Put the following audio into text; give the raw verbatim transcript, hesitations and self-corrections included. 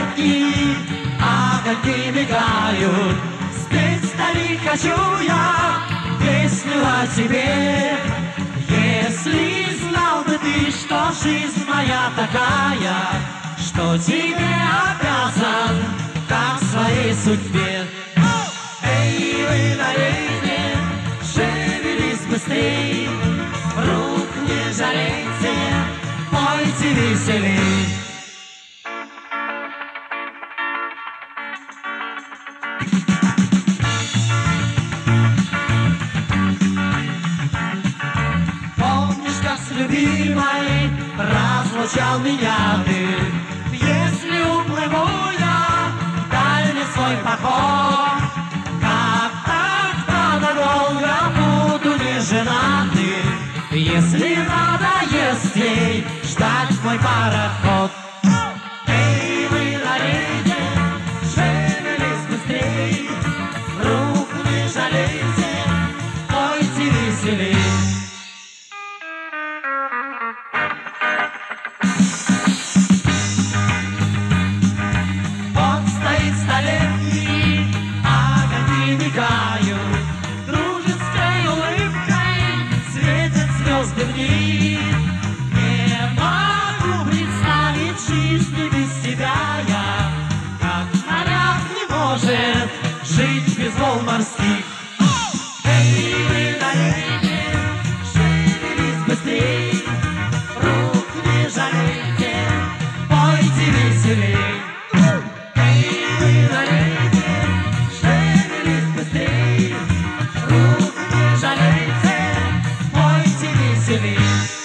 столетний, огоньки мигают. Спеть вдали хочу я песню о тебе. Если знал бы ты, что жизнь моя такая, что тебе обязан, как своей судьбе. Эй, вы на рейде, шевелись быстрей, рук не жалейте, пойте веселей. Помнишь, как с любимой разлучал меня ты? Если уплыву я в дальний свой поход, как так надолго буду не женаты, если надоест ей ждать мой пароход. Эй, вы на рейде, шевелись быстрей, рук не жалейте, пойте веселей. Вот стоит столетний, огоньки мигают, дружеской улыбкой светят звезды в них. Не могу представить жизни без тебя я, как моряк не может жить без волн морских. Эй, вы на рейде, шевелись быстрей, рук не жалейте, пойте веселей. Эй, вы на рейде, шевелись быстрей, рук не жалейте, пойте веселей.